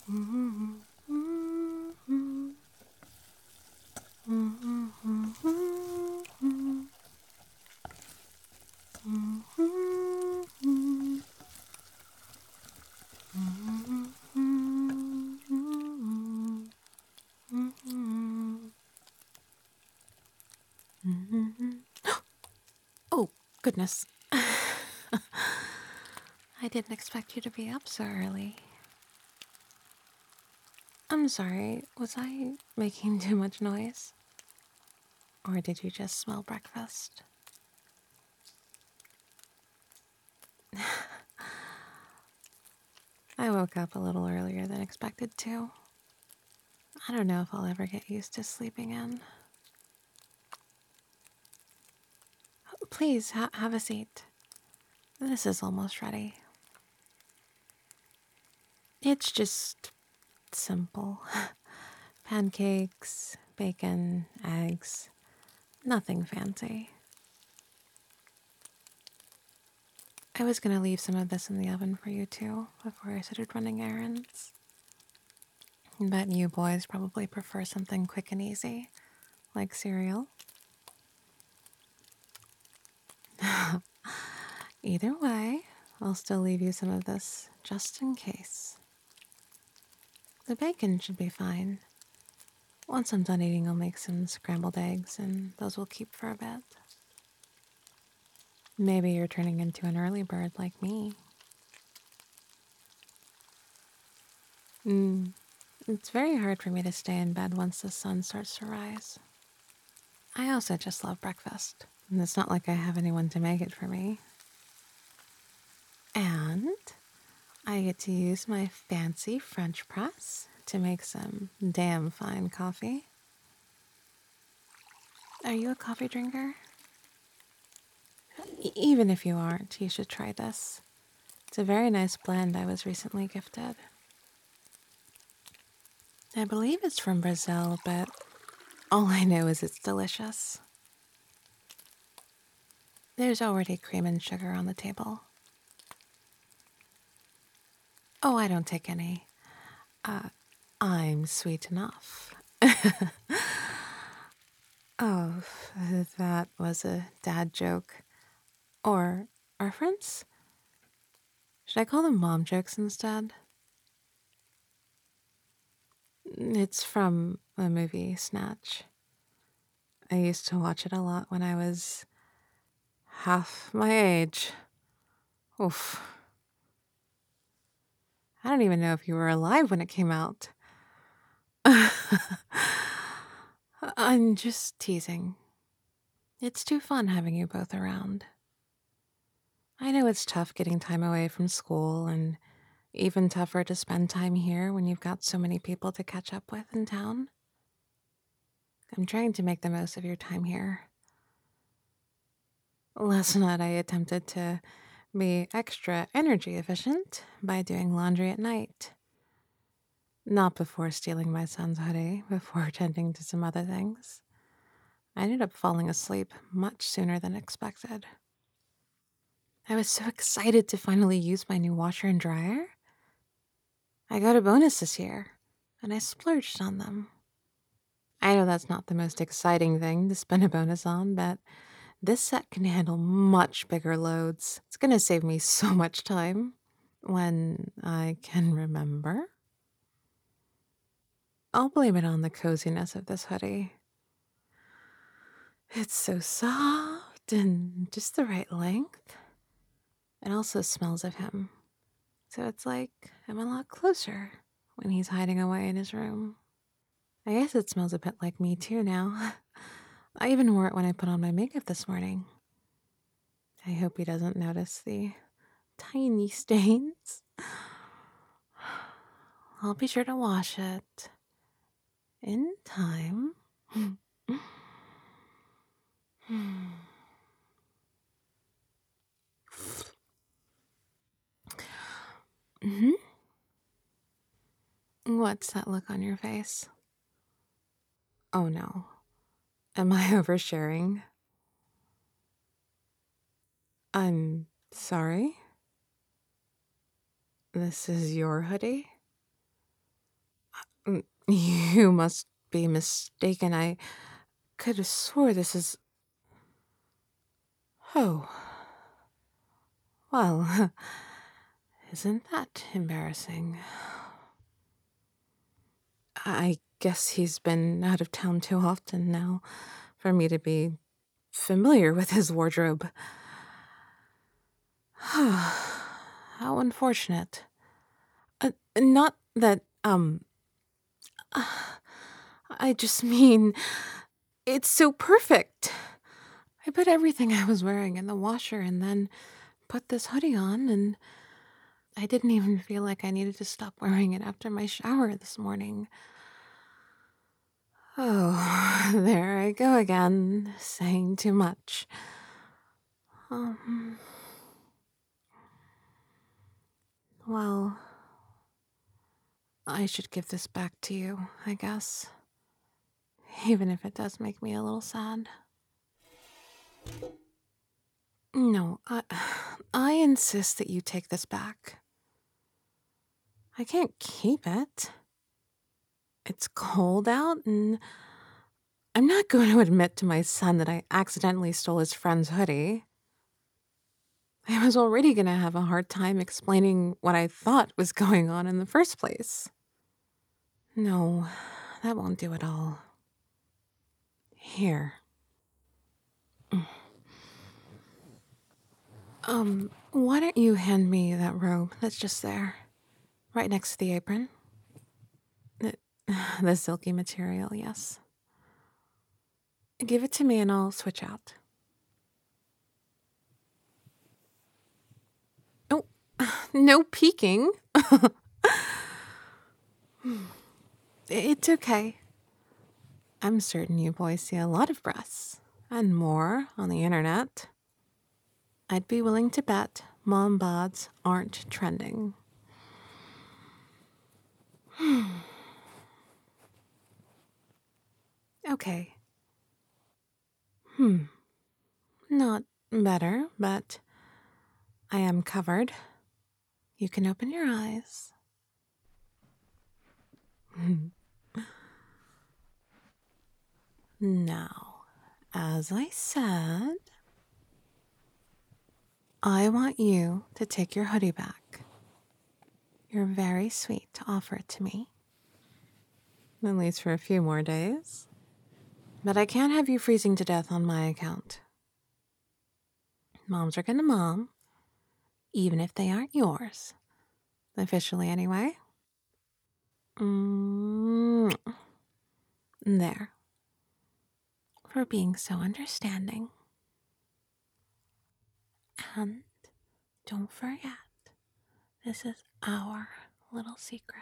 Oh, goodness. I didn't expect you to be up so early. I'm sorry, was I making too much noise? Or did you just smell breakfast? I woke up a little earlier than expected too. I don't know if I'll ever get used to sleeping in. Please, have a seat. This is almost ready. It's just simple. Pancakes, bacon, eggs. Nothing fancy. I was gonna leave some of this in the oven for you too, before I started running errands. But you boys probably prefer something quick and easy, like cereal. Either way, I'll still leave you some of this, just in case. The bacon should be fine. Once I'm done eating, I'll make some scrambled eggs, and those will keep for a bit. Maybe you're turning into an early bird like me. It's very hard for me to stay in bed once the sun starts to rise. I also just love breakfast, and it's not like I have anyone to make it for me. And I get to use my fancy French press to make some damn fine coffee. Are you a coffee drinker? Even if you aren't, you should try this. It's a very nice blend I was recently gifted. I believe it's from Brazil, but all I know is it's delicious. There's already cream and sugar on the table. Oh, I don't take any. I'm sweet enough. Oh, that was a dad joke. Or reference? Should I call them mom jokes instead? It's from the movie Snatch. I used to watch it a lot when I was half my age. Oof. I don't even know if you were alive when it came out. I'm just teasing. It's too fun having you both around. I know it's tough getting time away from school and even tougher to spend time here when you've got so many people to catch up with in town. I'm trying to make the most of your time here. Last night I attempted to be extra energy efficient by doing laundry at night. Not before stealing my son's hoodie, before tending to some other things. I ended up falling asleep much sooner than expected. I was so excited to finally use my new washer and dryer. I got a bonus this year, and I splurged on them. I know that's not the most exciting thing to spend a bonus on, but this set can handle much bigger loads. It's going to save me so much time when I can remember. I'll blame it on the coziness of this hoodie. It's so soft and just the right length. It also smells of him. So it's like I'm a lot closer when he's hiding away in his room. I guess it smells a bit like me too now. I even wore it when I put on my makeup this morning. I hope he doesn't notice the tiny stains. I'll be sure to wash it in time. Hmm. What's that look on your face? Oh no. Am I oversharing? I'm sorry? This is your hoodie? You must be mistaken. I could have swore this is. Oh, well, isn't that embarrassing? I guess he's been out of town too often now for me to be familiar with his wardrobe. How unfortunate. Not that, I just mean, it's so perfect. I put everything I was wearing in the washer and then put this hoodie on, and I didn't even feel like I needed to stop wearing it after my shower this morning. Oh, there I go again, saying too much. Um, well, I should give this back to you, I guess. Even if it does make me a little sad. No, I insist that you take this back. I can't keep it. It's cold out, and I'm not going to admit to my son that I accidentally stole his friend's hoodie. I was already going to have a hard time explaining what I thought was going on in the first place. No, that won't do at all. Here. Why don't you hand me that robe that's just there, right next to the apron? The, the silky material, yes. Give it to me and I'll switch out. Oh, no peeking. It's okay. I'm certain you boys see a lot of breasts, and more on the internet. I'd be willing to bet mom bods aren't trending. Okay. Not better, but I am covered. You can open your eyes. Now, as I said, I want you to take your hoodie back. You're very sweet to offer it to me. At least for a few more days. But I can't have you freezing to death on my account. Moms are gonna mom, even if they aren't yours. Officially, anyway. Mm, there. For being so understanding. And don't forget, this is our little secret.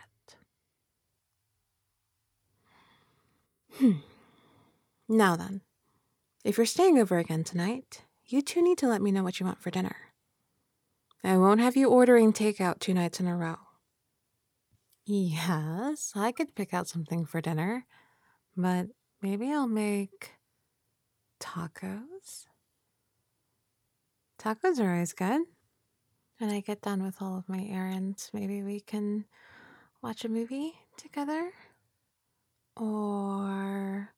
Now then, if you're staying over again tonight, you two need to let me know what you want for dinner. I won't have you ordering takeout 2 nights in a row. Yes, I could pick out something for dinner, but maybe I'll make tacos. Tacos are always good. When I get done with all of my errands, maybe we can watch a movie together. Or,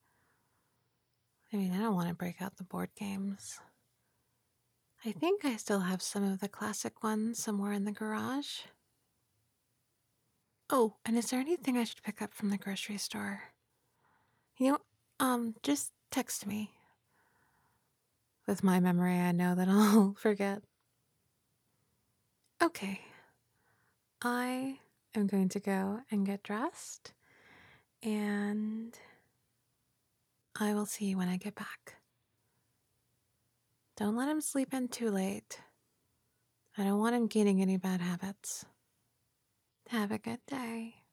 I don't want to break out the board games. I think I still have some of the classic ones somewhere in the garage. Oh, and is there anything I should pick up from the grocery store? Just text me. With my memory, I know that I'll forget. Okay. I am going to go and get dressed, and I will see you when I get back. Don't let him sleep in too late. I don't want him gaining any bad habits. Have a good day.